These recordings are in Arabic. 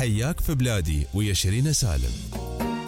حياك في بلادي ويا شيرين سالم.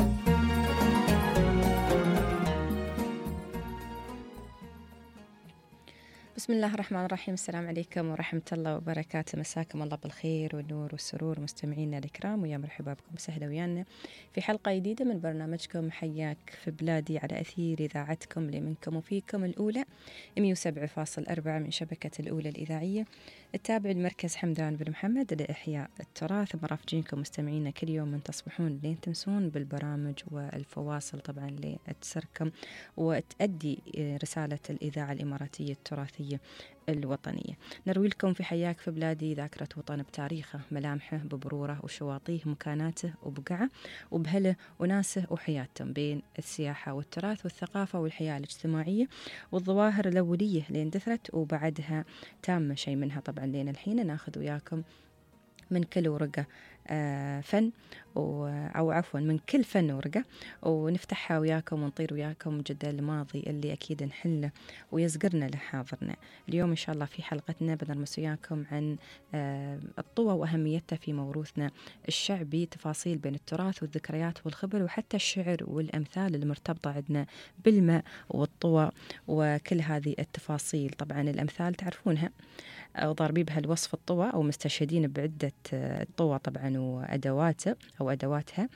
بسم الله الرحمن الرحيم. السلام عليكم ورحمة الله وبركاته. مساكم الله بالخير والنور والسرور مستمعينا الكرام، ويا مرحبا بكم سهلا ويانا في حلقة جديدة من برنامجكم حياك في بلادي على أثير إذاعتكم اللي منكم وفيكم الأولى 107.4 من شبكة الأولى الإذاعية التابع لمركز حمدان بن محمد لإحياء التراث. مرافقينكم مستمعينا كل يوم من تصبحون لين تمسون بالبرامج والفواصل طبعا اللي تسركم وتأدي رسالة الإذاعة الإماراتية التراثية الوطنية. نروي لكم في حياك في بلادي ذاكرة وطن بتاريخه، ملامحه، ببروره وشواطيه، مكاناته وبقعه وبهله وناسه وحياتهم بين السياحة والتراث والثقافة والحياة الاجتماعية والظواهر الأولية اللي اندثرت وبعدها تامة شيء منها طبعا لين الحين ناخذ وياكم من كل ورقة فن أو عفوا من كل فن ورقة ونفتحها وياكم ونطير وياكم جدة الماضي اللي أكيد نحله ويزقرنا لحاضرنا. اليوم إن شاء الله في حلقتنا بنرمس وياكم عن الطوى وأهميتها في موروثنا الشعبي، تفاصيل بين التراث والذكريات والخبر وحتى الشعر والأمثال المرتبطة عندنا بالماء والطوى وكل هذه التفاصيل. طبعا الأمثال تعرفونها وضاربيبها الوصف الطوى أو مستشهدين بعدة الطوى طبعا وأدواته أو أدواتها.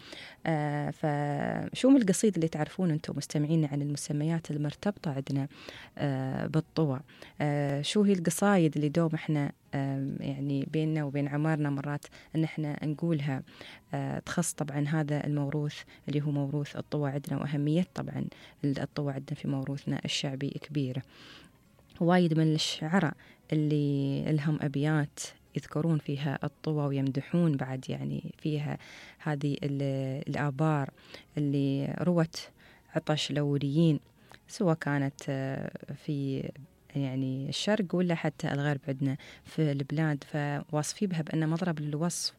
فشو من القصيد اللي تعرفون أنتم مستمعين عن المسميات المرتبطة عندنا بالطوى؟ شو هي القصايد اللي دوم إحنا يعني بيننا وبين عمارنا مرات أن إحنا نقولها تخص طبعا هذا الموروث اللي هو موروث الطوى عندنا، وأهمية طبعا الطوى عندنا في موروثنا الشعبي كبيرة. وايد من الشعراء اللي لهم أبيات يذكرون فيها الطوى ويمدحون بعد يعني فيها هذه الآبار اللي روت عطش الأوليين، سواء كانت في يعني الشرق ولا حتى الغرب عندنا في البلاد، فواصفي بها بأنه مضرب للوصف.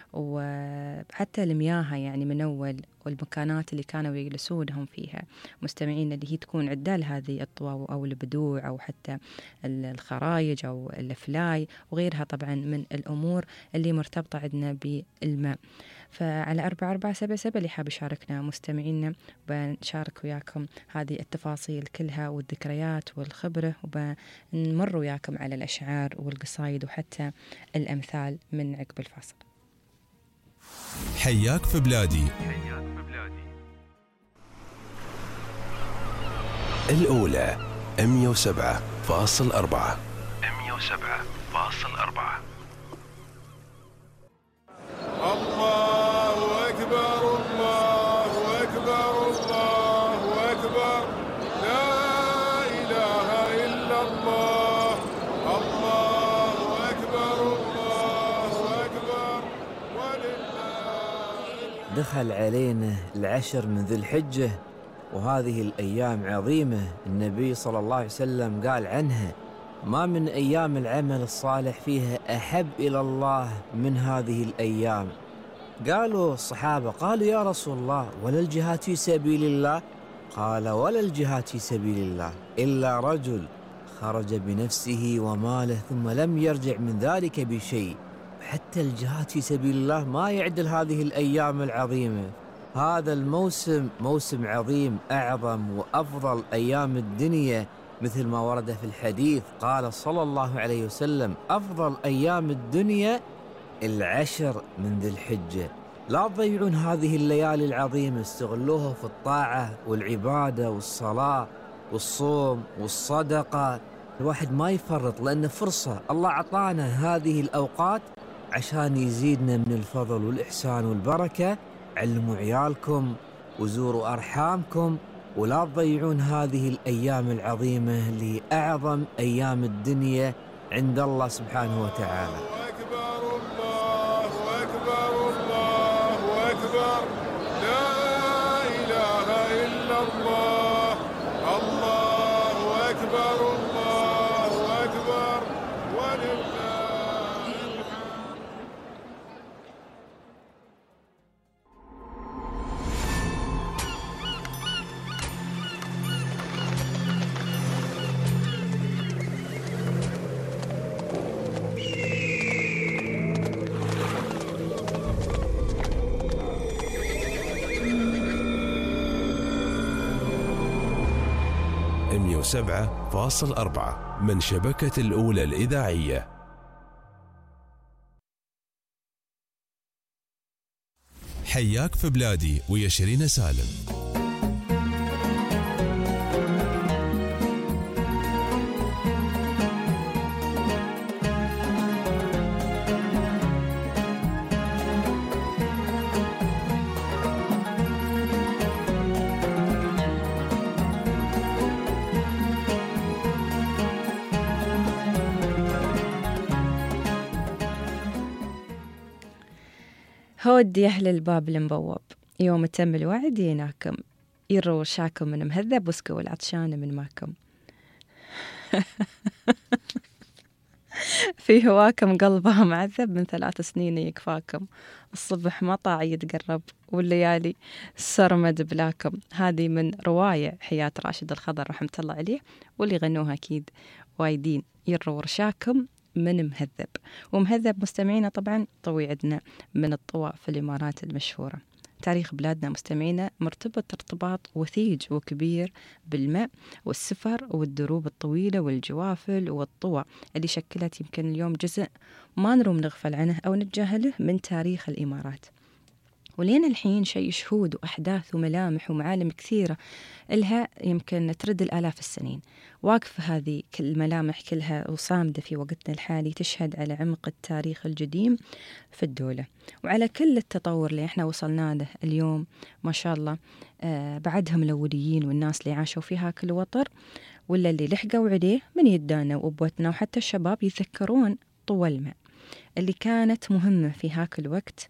وحتى المياه يعني من أول والمكانات اللي كانوا يجلسونهم فيها مستمعين اللي هي تكون عدال هذه الطوى أو البدوع أو حتى الخرايج أو الفلاي وغيرها طبعا من الأمور اللي مرتبطة عندنا بالماء. فعلى 4477 اللي حاب يشاركنا مستمعينا بنشارك وياكم هذه التفاصيل كلها والذكريات والخبرة، وبنمر وياكم على الأشعار والقصايد وحتى الأمثال من عقب الفاصل. حياك في بلادي. الأولى 107.4. الله أكبر الله أكبر الله أكبر، لا إله إلا الله، الله أكبر الله أكبر ولله. دخل علينا العشر من ذي الحجة وهذه الأيام عظيمة، النبي صلى الله عليه وسلم قال عنها ما من أيام العمل الصالح فيها أحب إلى الله من هذه الأيام. قالوا الصحابة قالوا يا رسول الله ولا الجهاد في سبيل الله؟ قال ولا الجهاد في سبيل الله إلا رجل خرج بنفسه وماله ثم لم يرجع من ذلك بشيء. حتى الجهاد في سبيل الله ما يعدل هذه الأيام العظيمة. هذا الموسم موسم عظيم، أعظم وأفضل أيام الدنيا، مثل ما ورد في الحديث قال صلى الله عليه وسلم أفضل أيام الدنيا العشر من ذي الحجة. لا تضيعون هذه الليالي العظيمة، استغلوها في الطاعة والعبادة والصلاة والصوم والصدقة. الواحد ما يفرط لأن فرصة الله أعطانا هذه الأوقات عشان يزيدنا من الفضل والإحسان والبركة. علموا عيالكم وزوروا أرحامكم ولا تضيعون هذه الأيام العظيمة اللي أعظم أيام الدنيا عند الله سبحانه وتعالى. الله أكبر الله أكبر الله أكبر، لا إله إلا الله، الله أكبر الله أكبر ولله. 107.4 من شبكة الأولى الإذاعية. حياك في بلادي ويا شيرين سالم. هود يا أهل الباب المبوب، يوم تم الوعد يناكم، يروا وشاكم من مهذب وسكوا العطشان من ماكم. في هواكم قلبها معذب، من 3 سنين يكفاكم. الصبح مطع يتقرب والليالي سرمد بلاكم. هذه من رواية حياة راشد الخضر رحمة الله عليه، واللي غنوها أكيد وايدين. يروا ورشاكم من مهذب. ومهذب مستمعينا طبعا طوي عندنا من الطوى في الإمارات المشهورة. تاريخ بلادنا مستمعينا مرتبط ارتباط وثيج وكبير بالماء والسفر والدروب الطويلة والجوافل والطوى اللي شكلت يمكن اليوم جزء ما نروم نغفل عنه أو نتجاهله من تاريخ الإمارات. ولين الحين شيء شهود وأحداث وملامح ومعالم كثيرة إلها يمكن ترد الآلاف السنين. واقفة هذه كل الملامح كلها وصامدة في وقتنا الحالي، تشهد على عمق التاريخ القديم في الدولة وعلى كل التطور اللي احنا وصلنا له اليوم ما شاء الله. بعدهم الأوليين والناس اللي عاشوا فيها كل وطر ولا اللي لحقوا عليه من يدانا وأبوتنا وحتى الشباب يتذكرون طوى الماء اللي كانت مهمة في هاك الوقت.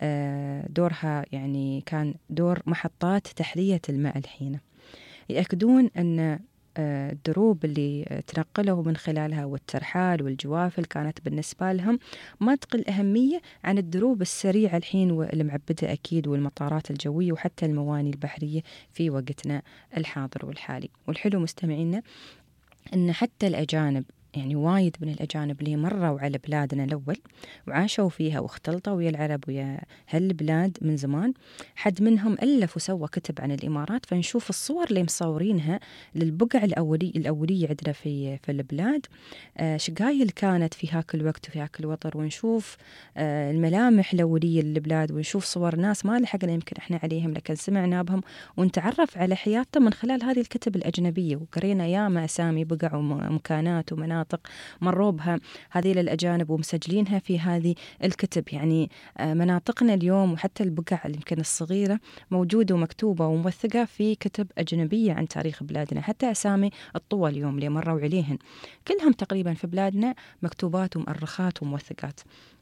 دورها يعني كان دور محطات تحلية الماء الحين. يأكدون أن الدروب اللي تنقلوا من خلالها والترحال والجوافل كانت بالنسبة لهم ما تقل أهمية عن الدروب السريعة الحين والمعبدة أكيد، والمطارات الجوية وحتى المواني البحرية في وقتنا الحاضر والحالي. والحلو مستمعينا أن حتى الأجانب، يعني وايد من الأجانب اللي مروا على بلادنا الأول وعاشوا فيها واختلطوا ويا العرب ويا هالبلاد من زمان، حد منهم ألف وسوى كتب عن الإمارات. فنشوف الصور اللي مصورينها للبقع الأولية عندنا في البلاد، شقايل كانت في هاك الوقت وفي هاك الوطر، ونشوف الملامح الأولية للبلاد، ونشوف صور ناس ما لحقنا يمكن إحنا عليهم لكن سمعنا بهم ونتعرف على حياتهم من خلال هذه الكتب الأجنبية. وقرينا ياما أسامي بقع ومكانات ومناطق مروا بها هذه للأجانب ومسجلينها في هذه الكتب. يعني مناطقنا اليوم وحتى البقع اللي يمكن الصغيرة موجودة ومكتوبة وموثقة في كتب أجنبية عن تاريخ بلادنا. حتى أسامي الطوى اليوم اللي مروا عليهن كلهم تقريبا في بلادنا مكتوبات ومؤرخات وموثقات،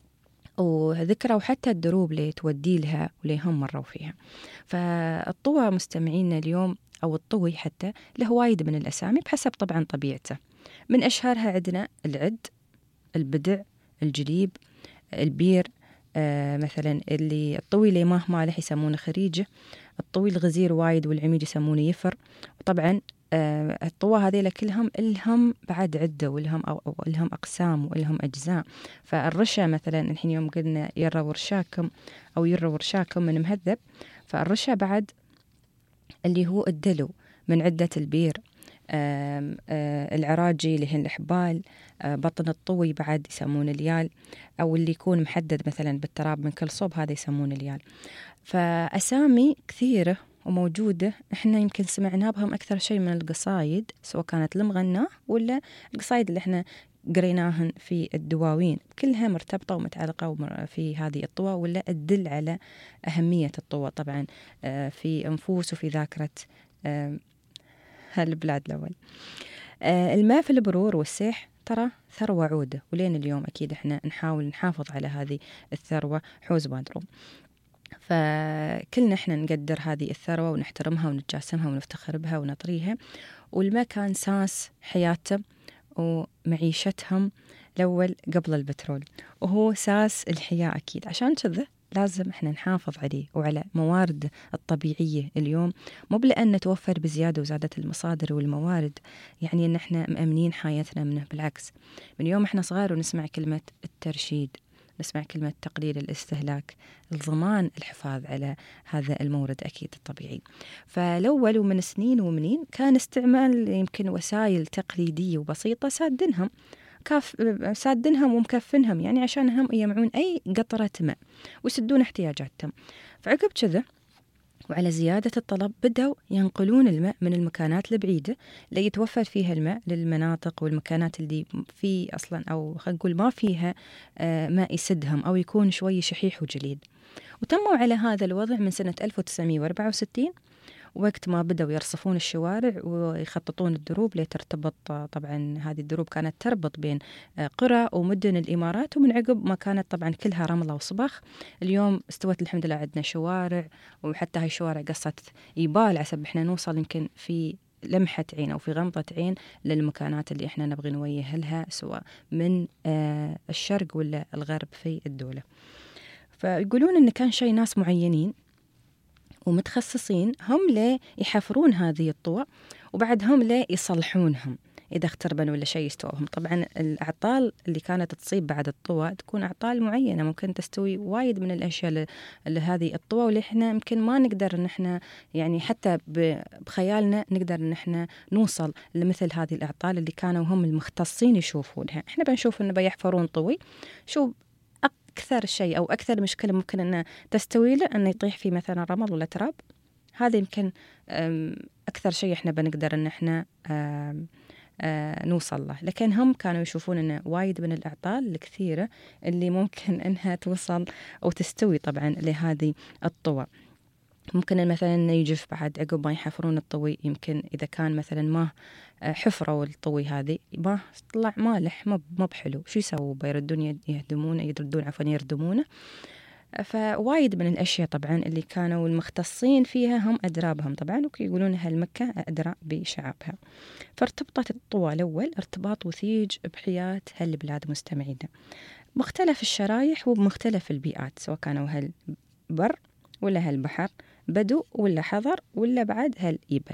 وذكروا حتى الدروب اللي تودي لها واللي هم مروا فيها. فالطوى مستمعينا اليوم أو الطوي حتى له وايد من الأسامي بحسب طبعا طبيعته. من أشهرها عندنا العد، البدع، الجليب، البير. مثلا اللي الطوي اللي ما مالح يسمونه خريجه، الطوي الغزير وايد والعميد يسمونه يفر. وطبعا الطوى هذيلا كلهم إلهم بعد عدة والهم أو إلهم أقسام وإلهم أجزاء. فالرشا مثلا الحين يوم قلنا يرى ورشاكم أو يرى ورشاكم من مهذب، فالرشا بعد اللي هو الدلو من عدة البير. العراجي اللي هن الحبال. بطن الطوي بعد يسمون اليال، أو اللي يكون محدد مثلا بالتراب من كل صوب هذا يسمون اليال. فأسامي كثيرة وموجودة احنا يمكن سمعنا بهم أكثر شيء من القصايد، سواء كانت المغنى ولا القصايد اللي احنا قريناهن في الدواوين، كلها مرتبطة ومتعلقة في هذه الطوى ولا تدل على أهمية الطوى طبعا في أنفوس وفي ذاكرة هالبلاد الأول. الماء في البرور والسيح ترى ثروة عودة، ولين اليوم أكيد إحنا نحاول نحافظ على هذه الثروة حوز بادروم. فكلنا إحنا نقدر هذه الثروة ونحترمها ونتجاسمها ونفتخر بها ونطريها. والماء كان ساس حياتهم ومعيشتهم الأول قبل البترول، وهو ساس الحياة أكيد. عشان كذا لازم احنا نحافظ عليه وعلى موارد الطبيعية اليوم، مو بلأن نتوفر بزيادة وزادة المصادر والموارد يعني ان احنا مأمنين حياتنا منه. بالعكس، من يوم احنا صغار ونسمع كلمة الترشيد، نسمع كلمة تقليل الاستهلاك، الضمان الحفاظ على هذا المورد أكيد الطبيعي. فالأول ومن سنين ومنين كان استعمال يمكن وسائل تقليدية وبسيطة سادنهم ومكفنهم، يعني عشانهم يجمعون أي قطرة ماء ويسدون احتياجاتهم. فعقب كذا وعلى زيادة الطلب بدأوا ينقلون الماء من المكانات البعيدة اللي يتوفر فيها الماء للمناطق والمكانات اللي في أصلا أو خلينا نقول ما فيها ماء يسدهم أو يكون شوي شحيح وجليد. وتموا على هذا الوضع من سنة 1964 وقت ما بدأوا يرصفون الشوارع ويخططون الدروب لترتبط. طبعا هذه الدروب كانت تربط بين قرى ومدن الإمارات، ومن عقب ما كانت طبعا كلها رملة وصبخ. اليوم استوت الحمد لله عندنا شوارع، وحتى هاي الشوارع قصت يبال عسب احنا نوصل يمكن في لمحة عين أو في غمضة عين للمكانات اللي احنا نبغي نوجه لها، سواء من الشرق ولا الغرب في الدولة. فيقولون إن كان شيء ناس معينين ومتخصصين هم ليه يحفرون هذه الطوى، وبعد هم ليه يصلحونهم إذا اختربن ولا شيء يستوهم. طبعا الأعطال اللي كانت تصيب بعد الطوى تكون أعطال معينة ممكن تستوي وايد من الأشياء لهذه الطوى، واللي إحنا يمكن ما نقدر إن إحنا يعني حتى بخيالنا نقدر إن إحنا نوصل لمثل هذه الأعطال اللي كانوا هم المختصين يشوفونها. إحنا بنشوف إنه بيحفرون طوي، شو أكثر شيء أو أكثر مشكلة ممكن أن تستوي له أنه يطيح فيه مثلا رمل ولا تراب. هذا يمكن أكثر شيء إحنا بنقدر أن إحنا نوصل له. لكن هم كانوا يشوفون أنه وايد من الأعطال الكثيرة اللي ممكن أنها توصل أو تستوي طبعا لهذه الطوى. ممكن مثلا يجف بعد عقب ما يحفرون الطوي، يمكن إذا كان مثلا ما حفروا الطوي هذه ما طلع مالح ما بحلو، شو يسووا؟ بيردون يردمونه. فوايد من الأشياء طبعا اللي كانوا المختصين فيها هم أدرابهم طبعا، ويقولون هالمكة أدرى بشعابها. فارتبطت الطوى الأول ارتباط وثيج بحياة هالبلاد مستمعينا، مختلف الشرايح وبمختلف البيئات، سواء كانوا هالبر ولا هالبحر، بدو ولا حضر ولا بعد هالإيبل.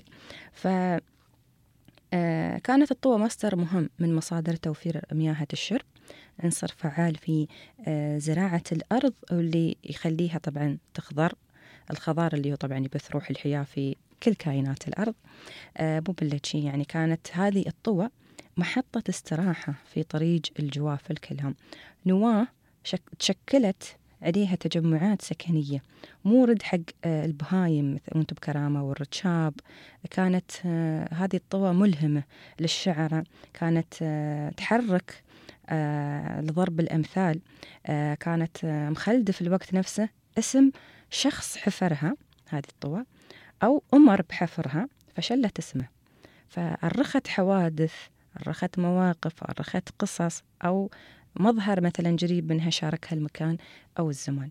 كانت الطوى مصدر مهم من مصادر توفير مياه الشرب، عنصر فعال في زراعة الأرض واللي يخليها طبعا تخضر، الخضار اللي هو طبعا يبث روح الحياة في كل كائنات الأرض. مو بالشيء يعني كانت هذه الطوى محطة استراحة في طريق الجواف الكلام، نواة تشكلت عليها تجمعات سكنية، مورد حق البهايم مثل وانتم بكرامة والرتشاب. كانت هذه الطوى ملهمة للشعراء، كانت تحرك لضرب الأمثال، كانت مخلدة في الوقت نفسه اسم شخص حفرها هذه الطوى أو أمر بحفرها فشلت اسمه، فأرخت حوادث، أرخت مواقف، أرخت قصص أو مظهر مثلا جريب منها شاركها المكان أو الزمان.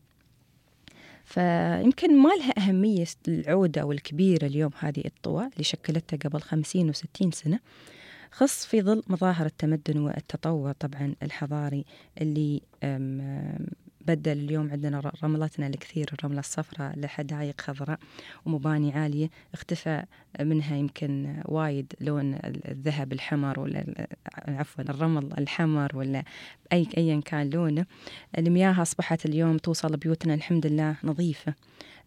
فيمكن ما لها أهمية العودة أو الكبيرة اليوم هذه الطوى اللي شكلتها قبل 50 و60 سنة، خص في ظل مظاهر التمدن والتطور طبعا الحضاري اللي بدل اليوم عندنا رملتنا الكثير، الرملة الصفراء لحدائق خضراء ومباني عالية، اختفى منها يمكن وايد لون الذهب الحمر ولا عفوا الرمل الحمر ولا أيا كان لونه. المياه أصبحت اليوم توصل بيوتنا الحمد لله نظيفة،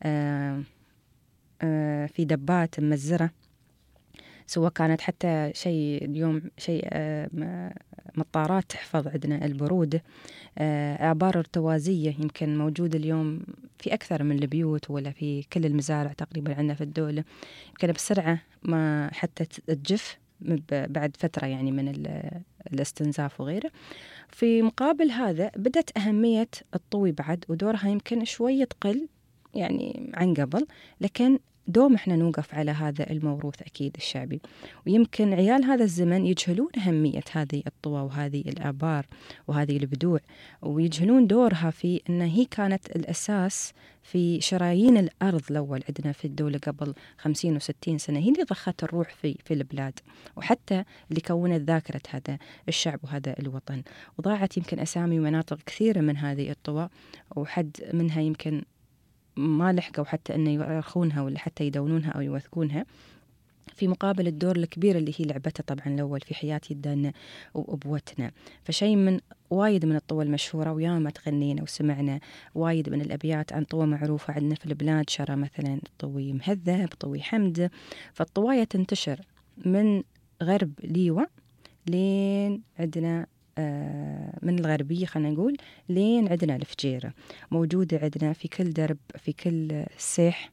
في دبات ممزرة، سواء كانت حتى شيء اليوم شيء مطارات تحفظ عندنا البرودة، آبار ارتوازية يمكن موجودة اليوم في أكثر من البيوت ولا في كل المزارع تقريبا عندنا في الدولة، يمكن بسرعة ما حتى تجف بعد فترة يعني من الاستنزاف وغيره. في مقابل هذا بدأت أهمية الطوي بعد ودورها يمكن شوية تقل يعني عن قبل، لكن دوم احنا نوقف على هذا الموروث أكيد الشعبي. ويمكن عيال هذا الزمن يجهلون أهمية هذه الطوى وهذه الآبار وهذه البدوع، ويجهلون دورها في أن هي كانت الأساس في شرايين الأرض الأول عندنا في الدولة قبل 50 و60 سنة، هي اللي ضخت الروح في البلاد، وحتى اللي كونت ذاكرة هذا الشعب وهذا الوطن. وضاعت يمكن أسامي ومناطق كثيرة من هذه الطوى، وحد منها يمكن ما لحقوا حتى أن يؤرخونها ولا حتى يدونونها أو يوثقونها. في مقابل الدور الكبير اللي هي لعبتها طبعا الأول في حياة جدنا وأبوتنا. فشيء من وايد من الطوى المشهورة، وياما تغنينا وسمعنا وايد من الأبيات عن طوى معروفة عندنا في البلاد، شرى مثلا طوي مهذب، طوي حمد. فالطواية تنتشر من غرب ليوة لين عندنا من الغربية خلينا نقول لين عندنا الفجيرة، موجودة عندنا في كل درب، في كل سيح.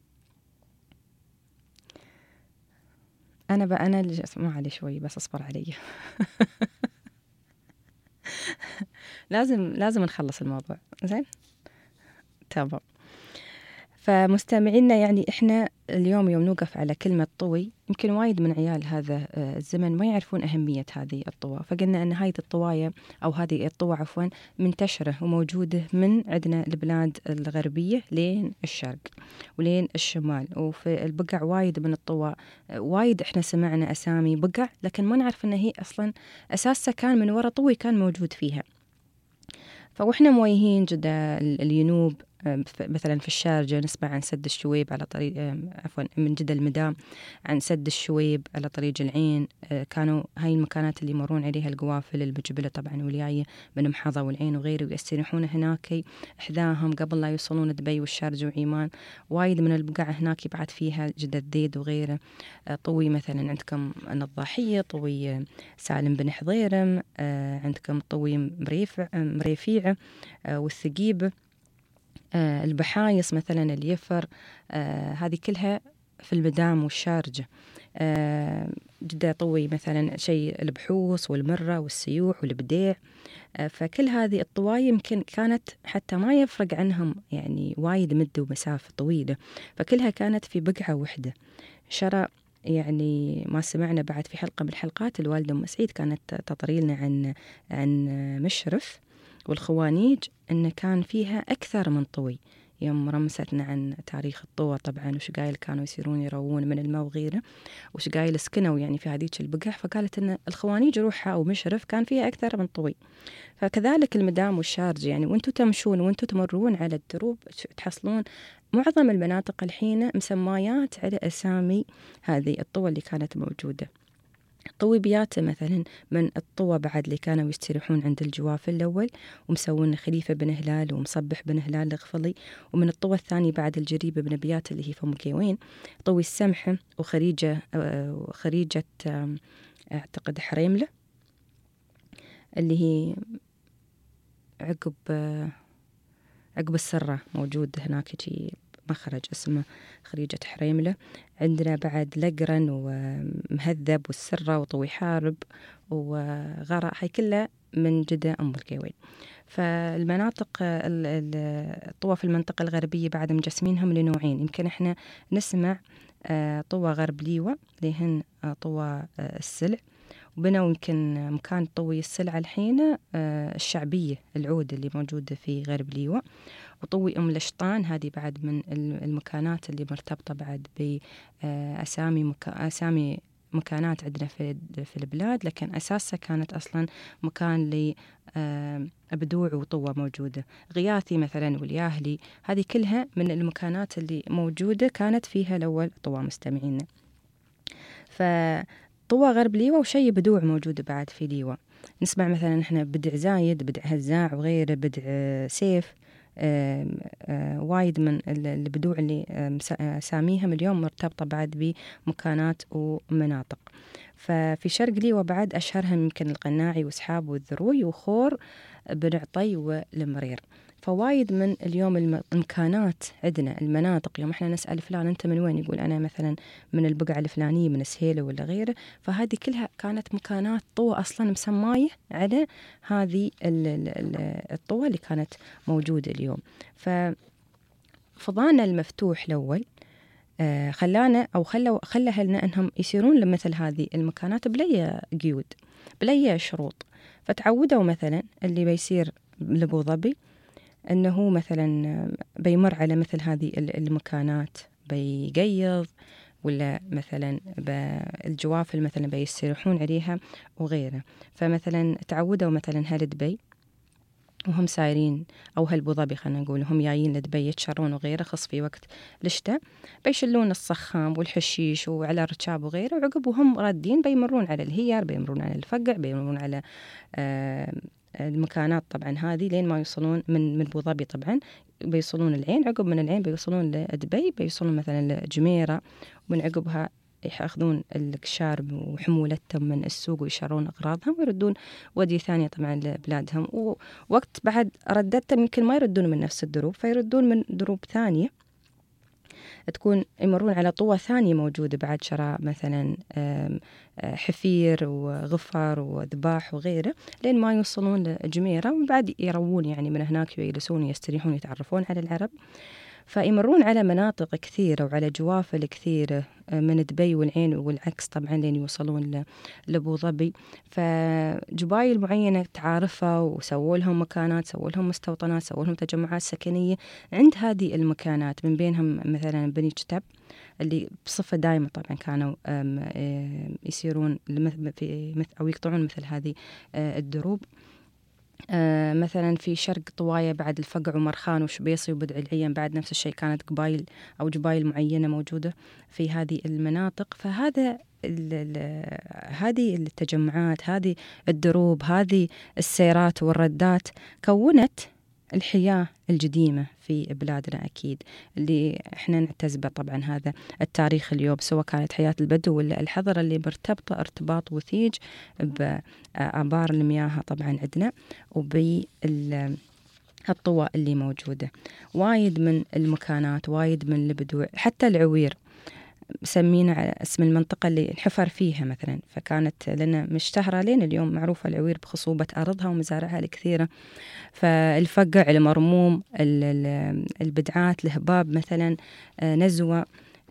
أنا اللي أسمع علي شوي، بس أصبر علي. لازم نخلص الموضوع زين. تمام. فمستمعينا يعني إحنا اليوم يوم نوقف على كلمة طوي، يمكن وايد من عيال هذا الزمن ما يعرفون أهمية هذه الطوى، فقلنا أن هاي الطواية أو هذه الطوى عفوا منتشرة وموجودة من عندنا البلاد الغربية لين الشرق ولين الشمال. وفي البقع وايد من الطوى، وايد إحنا سمعنا أسامي بقع لكن ما نعرف أن هي أصلا أساسها كان من وراء طوي كان موجود فيها. فوإحنا مويهين جدا الينوب مثلا في الشارجة نسمع عن سد الشويب على طريق من جدة المدام، عن سد الشويب على طريق العين. كانوا هاي المكانات اللي يمرون عليها القوافل المجبلة طبعا والجاية من محظة والعين وغيره، ويستريحون هناك إحداهم قبل لا يوصلون دبي والشارجة وعيمان. وايد من البقع هناك بعد فيها جدة ذيد وغيره. طوي مثلا عندكم النضاحية، طوي سالم بن حضيرم، عندكم طوي مريفيعة والثقيبة، البحايص مثلا اليفر، هذه كلها في المدام والشارجة. جدا طوي مثلا شيء البحوص والمرة والسيوح والبديع. فكل هذه الطواي يمكن كانت حتى ما يفرق عنهم يعني وايد مدة ومسافة طويلة، فكلها كانت في بقعة وحدة. شرى يعني ما سمعنا بعد في حلقة من الحلقات الوالدة أم سعيد كانت تطري لنا عن مشرف والخوانيج، أن كان فيها أكثر من طوي. يوم رمستنا عن تاريخ الطوى طبعا وش قايل كانوا يسيرون يروون من الماء وغيره، وش قايل سكنوا يعني في هذيك البقع، فقالت أن الخوانيج روحها أو مشرف كان فيها أكثر من طوي. فكذلك المدام والشارج يعني وانتم تمشون وانتم تمرون على الدروب تحصلون معظم المناطق الحين مسمايات على أسامي هذه الطوى اللي كانت موجودة. طوي بياته مثلا من الطوى بعد اللي كانوا يستريحون عند الجواف الأول ومسوون خليفة بن هلال ومصبح بن هلال الغفلي، ومن الطوى الثاني بعد الجريبة بن بيات اللي هي فم كيوين، طوي السمحة وخريجة أعتقد حريملة اللي هي عقب السرة موجود هناك شي مخرج اسمه خريجة حريملة. عندنا بعد لقرن ومهذب والسرة وطوي حارب وغراء، هاي كلها من جدة أم الكيوين. فالمناطق الطوى في المنطقة الغربية بعد مجسمينهم لنوعين. يمكن احنا نسمع طوى غرب ليوة لهن طوى السلع، وبنوا يمكن مكان طوي السلع الحين الشعبية العود اللي موجودة في غرب ليوة، وطوي أم الشطان هذه بعد من المكانات اللي مرتبطة بعد بأسامي مكانات عندنا في البلاد، لكن أساسها كانت أصلا مكان لبدوع وطوة موجودة. غياثي مثلا والياهلي هذه كلها من المكانات اللي موجودة كانت فيها الأول طوى مستمعين. طوى غرب ليوة وشي بدوع موجود بعد في ليوة. نسمع مثلا احنا بدع زايد، بدع هزاع وغيره، بدع سيف. وايد من البدوع اللي ساميهم اليوم مرتبطة بعد بمكانات ومناطق. ففي شرق ليوة بعد أشهرهم يمكن القناعي وسحاب والذروي وخور بن عطي والمرير. فوايد من اليوم المكانات عندنا المناطق، يوم احنا نسأل فلان انت من وين يقول انا مثلا من البقعة الفلانية من سهيلة ولا غيره، فهذه كلها كانت مكانات طوى اصلا مسماية على هذه الطوى اللي كانت موجودة اليوم. ففضانا المفتوح الاول خلانا او خلى اهلنا انهم يسيرون لمثل هذه المكانات بلي قيود بلي شروط. فتعودوا مثلا اللي بيسير لابو ظبي أنه مثلا بيمر على مثل هذه المكانات بيقيض، ولا مثلا الجوافل مثلا بيستريحون عليها وغيره. فمثلا تعودوا مثلا هل دبي وهم سايرين، أو هالبو ظبي خلينا نقول، هم جايين لدبي يتشرون وغيره، خص في وقت الشتاء بيشلون الصخام والحشيش وعلى الركاب وغيره، وعقب وهم رادين بيمرون على الهيار، بيمرون على الفقع، بيمرون على المكانات طبعا هذه لين ما يوصلون من بو ظبي. طبعا بيوصلون العين، عقب من العين بيوصلون لدبي، بيوصلون مثلا لجميرة، ومن عقبها ياخذون الشارب وحمولتهم من السوق ويشرون أغراضهم ويردون ودي ثانية طبعا لبلادهم. ووقت بعد ردتهم يمكن ما يردون من نفس الدروب، فيردون من دروب ثانية تكون يمرون على طوى ثانية موجودة بعد، شراء مثلا حفير وغفر وذباح وغيره، لين ما يوصلون لجميرة، وبعد يروون يعني من هناك ويجلسون ويستريحون يتعرفون على العرب. فيمرون على مناطق كثيرة وعلى جوافل كثيرة من دبي والعين والعكس طبعا لين يوصلون لأبو ظبي. فجبايل معينة تعارفها وسووا لهم مكانات، سووا لهم مستوطنات، سووا لهم تجمعات سكنية عند هذه المكانات، من بينهم مثلا بني جتب اللي بصفة دائمة طبعا كانوا يسيرون أو يقطعون مثل هذه الدروب. مثلا في شرق طواية بعد الفقع ومرخان وشبيصي وبدع العين بعد نفس الشيء كانت قبائل أو جبائل معينة موجودة في هذه المناطق. فهذا هذه التجمعات، هذه الدروب، هذه السيرات والردات كونت الحياة القديمة في بلادنا أكيد، اللي احنا نعتز به طبعا هذا التاريخ اليوم، سواء كانت حياة البدو ولا الحضرة اللي مرتبطة ارتباط وثيج بآبار المياه طبعا عندنا وبالطوى اللي موجودة. وايد من المكانات، وايد من البدو، حتى العوير مسمينا على اسم المنطقة اللي انحفر فيها مثلا، فكانت لنا مشتهرة لين اليوم، معروفة العوير بخصوبة أرضها ومزارعها الكثيرة. فالفقع، المرموم، البدعات، الهباب مثلا، نزوة،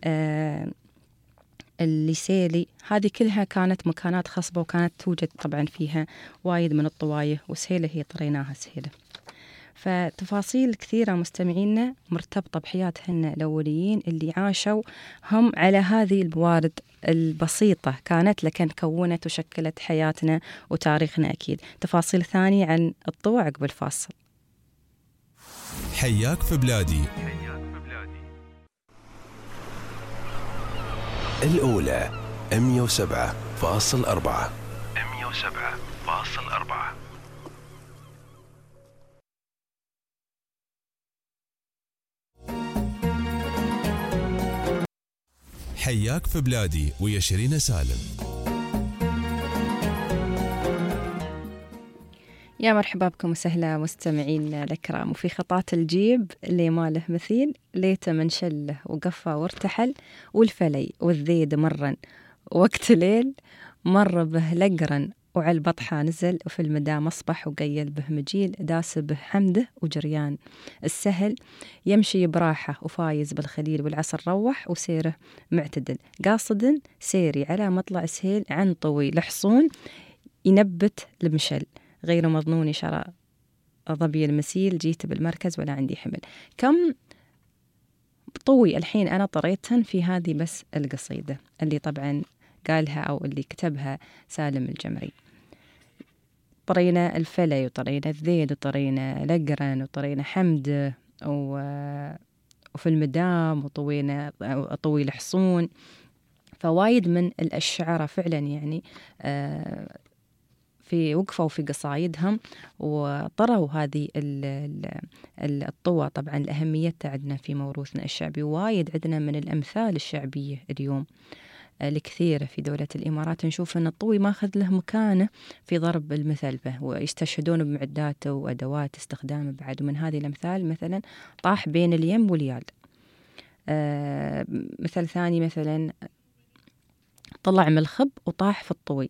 الليسيلي، هذه كلها كانت مكانات خصبة، وكانت توجد طبعا فيها وايد من الطواية، وسهيلة هي طريناها سهيلة. فتفاصيل كثيرة مستمعينا مرتبطة بحياتهن الأوليين اللي عاشوا هم على هذه الموارد البسيطة كانت، لكن كونت وشكلت حياتنا وتاريخنا أكيد. تفاصيل ثانية عن الطوى عقب الفاصل. حياك في بلادي. الأولى 107.4. حياك في بلادي ويا شيرين سالم. يا مرحبا بكم وسهلا مستمعين الكرام. وفي خطات الجيب اللي ما له مثيل، ليته من شله وقفى وارتحل، والفلي والذيد مرن وقت ليل مر به لقرن، وعلى البطحة نزل، وفي المدام أصبح وقيل به مجيل، داس به حمده وجريان السهل، يمشي براحة وفايز بالخليل، والعصر روح وسيره معتدل، قاصد سيري على مطلع سهيل، عن طوي لحصون ينبت المشل، غير مظنون شرى ظبي المسيل، جيت بالمركز ولا عندي حمل. كم طوي الحين أنا طريتهن في هذه بس القصيدة اللي طبعا قالها أو اللي كتبها سالم الجمري. طرينا الفلي، وطرينا الذيد، وطرينا لقرن، وطرينا حمد، وفي المدام، وطوينا طوي الحصون. فوايد من الشعراء فعلا يعني في وقفوا في قصايدهم وطروا هذه الطوى طبعا لأهميتها عندنا في موروثنا الشعبي. وايد عندنا من الأمثال الشعبية اليوم الكثيرة في دولة الإمارات، نشوف أن الطوي ماخذ له مكانه في ضرب المثل به، ويستشهدون بمعداته وأدوات استخدامه بعد. ومن هذه الأمثال مثلا طاح بين اليم واليال. مثل ثاني مثلا طلع من الخب وطاح في الطوي.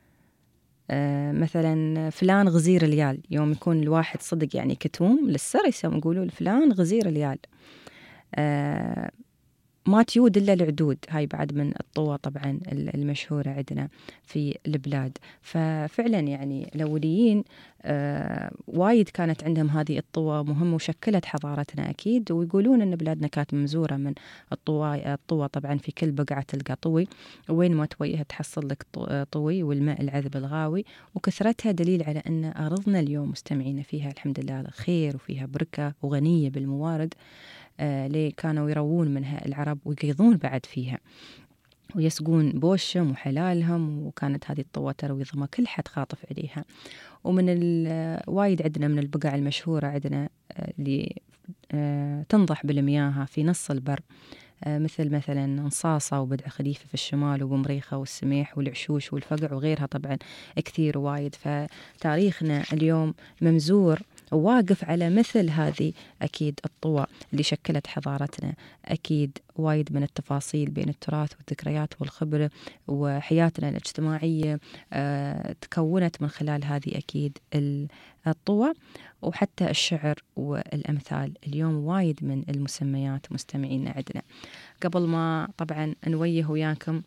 مثلا فلان غزير اليال، يوم يكون الواحد صدق يعني كتوم للسر يقولوا فلان غزير اليال. ما تيود إلا العدود. هاي بعد من الطوى طبعا المشهورة عندنا في البلاد. ففعلا يعني الأوليين وايد كانت عندهم هذه الطوى مهمة وشكلت حضارتنا أكيد. ويقولون أن بلادنا كانت ممزورة من الطوى طبعا، في كل بقعة تلقى طوي، وين ما توجه تحصل لك طوي، والماء العذب الغاوي. وكثرتها دليل على أن أرضنا اليوم مستمعين فيها الحمد لله خير، وفيها بركة وغنية بالموارد اللي كانوا يروون منها العرب ويقيضون بعد فيها ويسقون بوشهم وحلالهم. وكانت هذه الطوى تروي ظما كل حد خاطف عليها. ومن وايد عندنا من البقع المشهورة عندنا اللي تنضح بالمياه في نص البر، مثلا نصاصة وبدع خليفة في الشمال، وبمريخة والسميح والعشوش والفقع وغيرها طبعا كثير وايد. فتاريخنا اليوم ممزور وواقف على مثل هذه أكيد الطوى اللي شكلت حضارتنا. أكيد وايد من التفاصيل بين التراث والذكريات والخبرة وحياتنا الاجتماعية تكونت من خلال هذه أكيد الطوى. وحتى الشعر والأمثال اليوم وايد من المسميات مستمعين عندنا. قبل ما طبعا نويه وياكم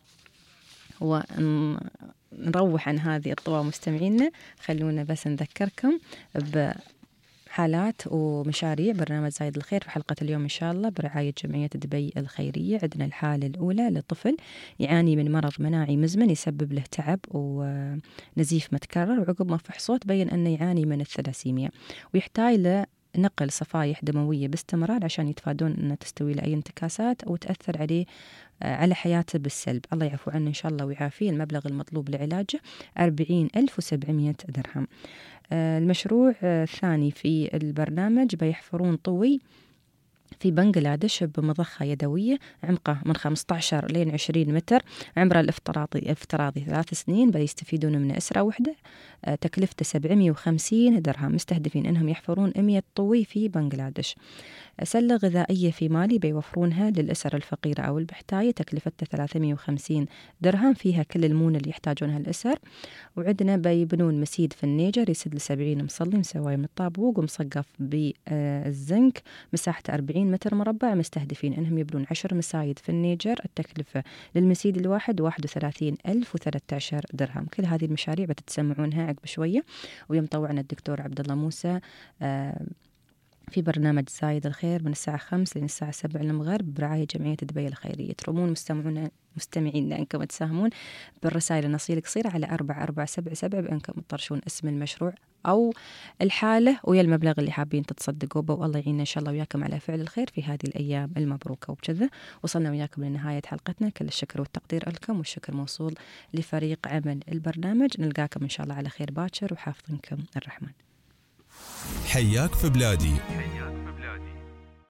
ونروح عن هذه الطوى مستمعينا، خلونا بس نذكركم بحالات ومشاريع برنامج زايد الخير في حلقة اليوم إن شاء الله برعاية جمعية دبي الخيرية. عندنا الحالة الأولى لطفل يعاني من مرض مناعي مزمن يسبب له تعب ونزيف متكرر، وعقب ما فحصه تبين أنه يعاني من الثلاسيميا، ويحتاج نقل صفائح دموية باستمرار عشان يتفادون أن تستوي له أي انتكاسات أو تأثر عليه على حياته بالسلب. الله يعفو عنه إن شاء الله ويعافيه. المبلغ المطلوب لعلاجه 40,700 درهم. المشروع الثاني في البرنامج بيحفرون طوي في بنغلاديش بمضخة يدوية عمقه من 15 لين 20 متر، عمره الافتراضي 3 سنين، بيستفيدون من أسرة واحدة، تكلفته 750 درهم. مستهدفين أنهم يحفرون 100 طوي في بنغلاديش. سلة غذائية في مالي بيوفرونها للأسر الفقيرة أو البحتاية، تكلفتها 350 درهم، فيها كل المون اللي يحتاجونها الأسر. وعندنا بيبنون مسيد في النيجر يسد ل70 مصلي مسواي من الطابوق ومصقف بالزنك، مساحته 40 متر مربع. مستهدفين أنهم يبنون 10 مسايد في النيجر، التكلفة للمسيد الواحد 31,013 درهم. كل هذه المشاريع بتتسمعونها عقب شوية، ويوم طوعنا الدكتور عبد الله موسى في برنامج زايد الخير من الساعة 5 لين الساعة 7 المغرب برعاية جمعية دبي الخيرية. ترمون مستمعين أنكم تساهمون بالرسائل النصية القصيرة على 4477 بأنكم تطرشون اسم المشروع أو الحالة ويا المبلغ اللي حابين تتصدقوا به، والله يعيننا إن شاء الله وياكم على فعل الخير في هذه الأيام المبروكة. وبكذا وصلنا وياكم لنهاية حلقتنا. كل الشكر والتقدير لكم، والشكر موصول لفريق عمل البرنامج. نلقاكم إن شاء الله على خير باكر، وحافظنكم الرحمن. حياك في بلادي